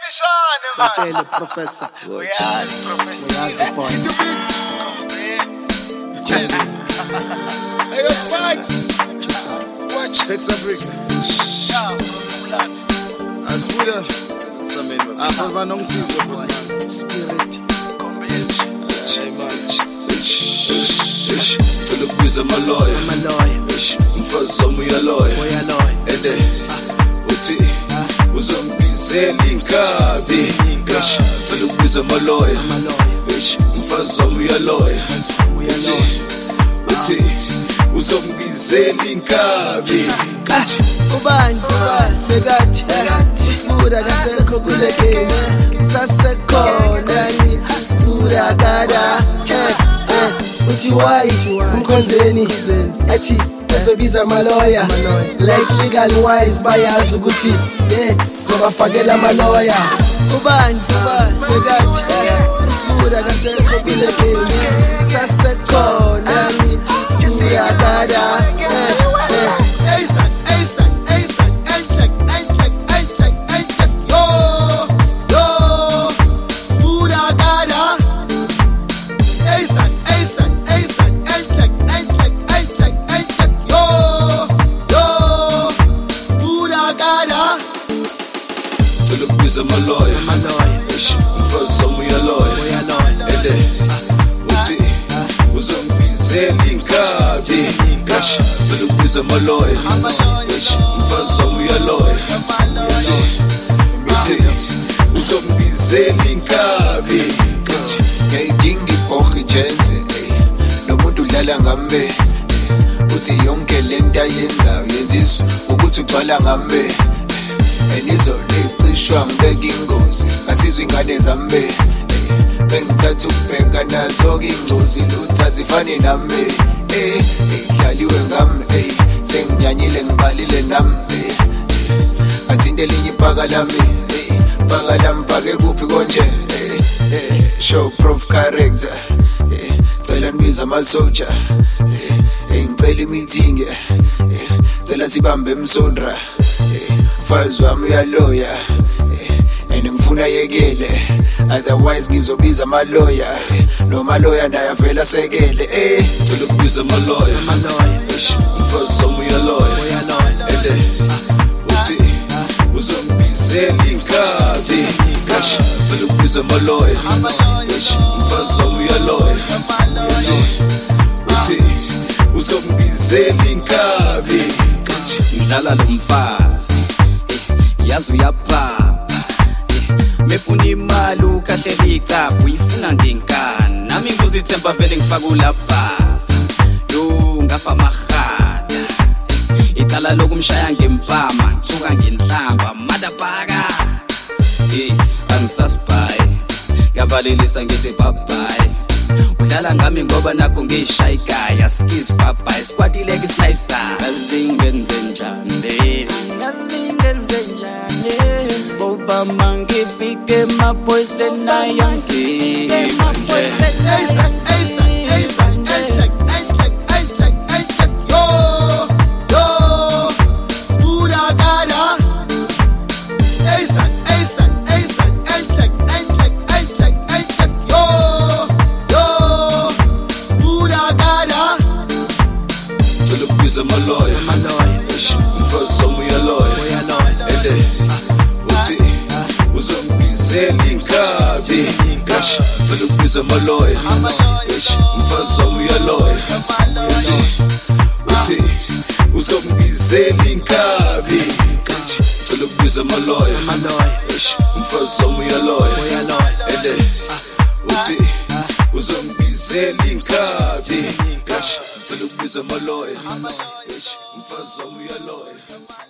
Batshele professor. Uyazi Uyazi boy. Hey, yo, tight. Watch. Tex Africa. Asibuda. Abava nongisizo bro. Spirit. Hey man. Tulubiza maloya. Mfazi wami uyaloya. Ede. Uthi uzombizela inkabi. Tulubiza maloya. Mfazi wami uyaloya. Uthi uzombizela inkabi. Ubani fekathi usibuda kasekho kule game sasekhona nithi usibuda kada uthi why umkhonzeni ethi esobiza maloya like legal wise bayazi ukuthi zobafakela maloya ubani fekathi usibuda kasekho kule game sasekhona nithi usibuda kada Tulubiza maloya. Mfazi wami uyaloya. Ede. Uthi uzombizela inkabi. Tulubiza maloya. Mfazi wami uyaloya. Uthi uzombizela inkabi. Ngiyayidinga ibhoge jenze nomuntu udlala ngame uthi yonke lento ayenzayo yenziswa ukuthi ugcwala ngame enizolo icishwa ngibeka ingozi asizwe ingane zami bengithatha ukubheka nazo ingcozi lutho azifani nami idlaliwe ngami senginyanyile ngibalile nami athinte elinye ibhaka lami phake kuphi konje show proof character cela nibiza amasoja ngicela imeeting cela sibambe emsondra mfazi wami uyaloya and ngifuna yekele otherwise ngizobiza amaloya noma loya naye avela sekele Tulubiza maloya. Mfazi wami uyaloya. Ede. Uthi uzombizela inkabi. Tulubiza maloya. Mfazi wami uyaloya. Uthi uzombizela inkabi. Ngidlala lo mfazi yazi uyapapa mefuna imali ukhathela icaphu uyifuna ngenkani nami ngizithemba vele ngifaka ulapha yo ngafa mahata icala lokumshaya ngempama ngithuka ngenhlamba madabhaka angisasibhayi ngavalelisa ngithi bye bye udlala ngami ngoba nakho ngishaya igaya skis bye squadileke isnayisa ngazingenze njani boba mangifike maboys enayanzi Tulubiza maloya. Mfazi wami uyaloya. Ede. Uthi uzombizela inkabi. Tulubiza maloya. Mfazi wami uyaloya. Uthi uzombizela inkabi. Tulubiza maloya. Mfazi wami uyaloya. Ede. Uthi uzombizela inkabi. Tulubiza maloya. Mfazi wami uyaloya.